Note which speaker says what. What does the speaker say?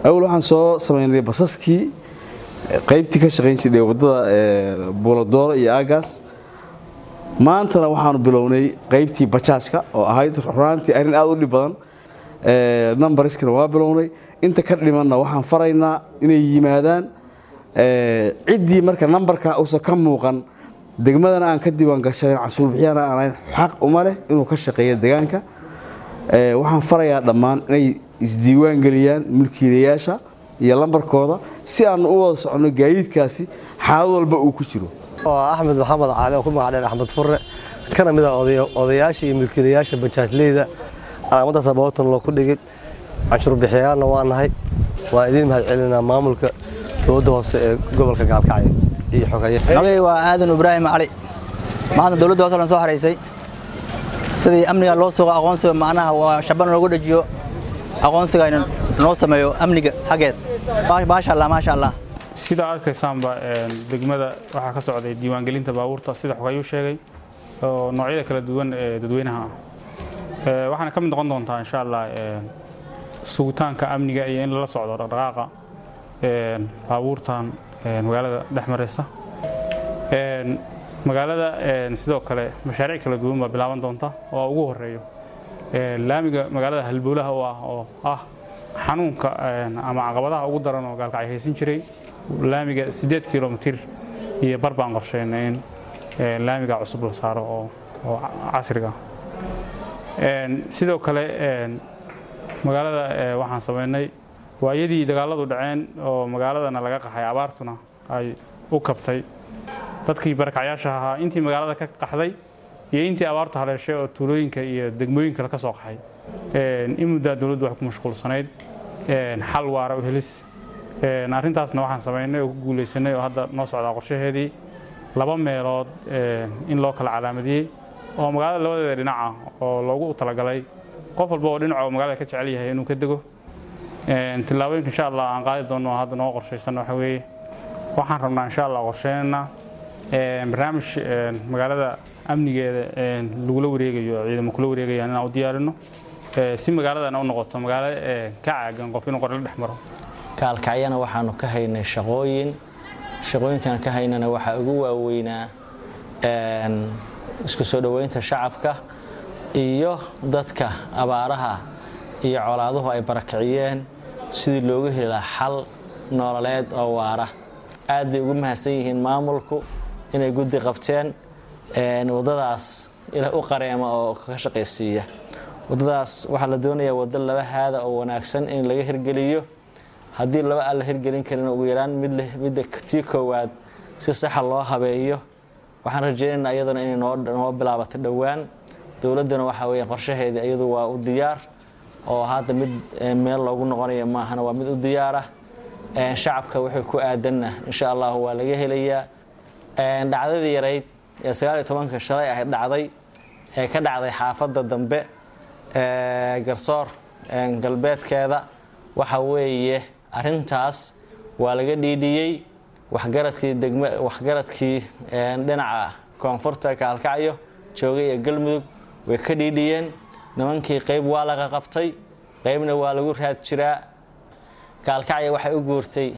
Speaker 1: awal waxaan soo sameynay basaskii qaybtii ka shaqeyn jiray wadada Booladooro iyo Aagaas maantana waxaanu bilownay qaybtii bajaajka oo ahayd raantii arin aad u dhib badan numberskana waa bilownay inta ka dhimanna waxaan faraynaa inay yimaadaan ciidii marka numberka uu ka muuqan degmadana aan ka diiwaan gashay cashuur bixiyana aan xaq uma leh inuu ka shaqeeyo deegaanka waxaan farayaa dhammaan inay isdiiwaan galiyaan mulkiilayaasha iyo lambarkooda si aan u wada socono gaadiidkaasi xaalad walba uu ku jiro
Speaker 2: Axmed Maxamed Cali oo ku magacdeen Axmed Furre kana mid ah odayaasha iyo mulkiilayaasha bajaajleyda calaamada sababtan loo ku dhigay cashuur bixiyaana waa nahay waa idin mahad celinaa maamulka dowladda hoose ee gobolka Gaalkacyo iyo xogaye
Speaker 3: waa aadan Ibraahim Cali maanta dowladda hoose soo hareysay sidii amniga loo soo aqoonsiga macnaha waa shaban loogu dhajiyo aqoonsiga inuu noo sameeyo amniga xageed ma sha Allah
Speaker 4: sida arkaysaanba degmada waxa ka socday diiwaan gelinta baabuurta sida xogayu sheegay oo noocyada kala duwan ee dadweynaha waxaana ka mid noqon doontaa insha Allah sugitaanka amniga iyo in la socdo dhaqdhaqaaqa baabuurtan magaalada dhexmareysa magaalada sidoo kale mashaariic kala duwan baa bilaaban doonta oo ugu horeeyo laamiga magaalada halbowlaha oo ah xanuunka ama caqabadaha ugu daran oo Gaalkacyo haysan jiray laamiga 8 kilomitir iyo barbaan qorsheynay in laamiga cusub la saaro oo casriga sidoo kale magaalada waxaan sameynay waayadii dagaaladu dhaceen oo magaaladana laga qaxay abaartuna ay u kabtay dadkii barakacayaasha ahaa intii magaalada ka qaxday iyo intii abaartu haleeshay oo tuulooyinka iyo degmooyinka ka soo qaxay in muddo dawladdu wax ku mashquulsanayd xal waara u helis arintaasna waxaan sameynay oo ku guuleysanay oo hadda noo socda qorshaheedii laba meelood in loo kala calaamadiyay oo magaalada labadeeda dhinaca oo loogu talagalay qof walba oo dhinaca magaalada ka jecel yahay inuu ka dego tilaabooyinka insha Allah aan qaadi doono hadda noo qorsheysan waxa weeye waxaan rabnaa insha Allah qorsheynaa barnaamij magaalada amnigeeda lagu wareegayo ciidamada kula wareegayaan inaan u diyaarino si magaaladana u noqoto magaalo ka caagan qof inuu qorle dhex maro
Speaker 5: Gaalkacyana waxaanu ka haynay shaqooyinkan ka haynana waxa ugu waaweynaa isku soo dhaweynta shacabka iyo dadka abaaraha iyo colaaduhu ay barakiciyeen sidii loogu heli lahaa xal nololeed oo waara aad ay ugu mahadsan yihiin maamulku inay guddi qabteen wadadaas ila u qareema oo ka shaqeysiiya wadadaas waxa la doonayaa wada laba haada oo wanaagsan in laga hirgeliyo haddii laba aan la hirgelin karin ugu yaraan mid tii koowaad si sax ah loo habeeyo waxaan rajaynaynaa iyadana inay noo bilaabato dhawaan dawladdana waxa weeye qorshaheeda iyadu waa u diyaar oo hadda mid meel loogu noqonayo ma ahana waa mid u diyaar ah shacabka wuxuu ku aadanna insha Allah waa laga helayaa dhacdadii yareyd ee 19 shalay ahayd dhacday ee ka dhacday xaafadda dambe Garsoor galbeedkeeda waxa weeye arintaas waa laga dhiidhiyay waxgaradkii dhinaca koonfurta Gaalkacyo joogay ee Galmudug way ka dhiidhiyeen nimankii qayb waa laga qabtay qaybna waa lagu raad jiraa Gaalkacyo waxay u guurtay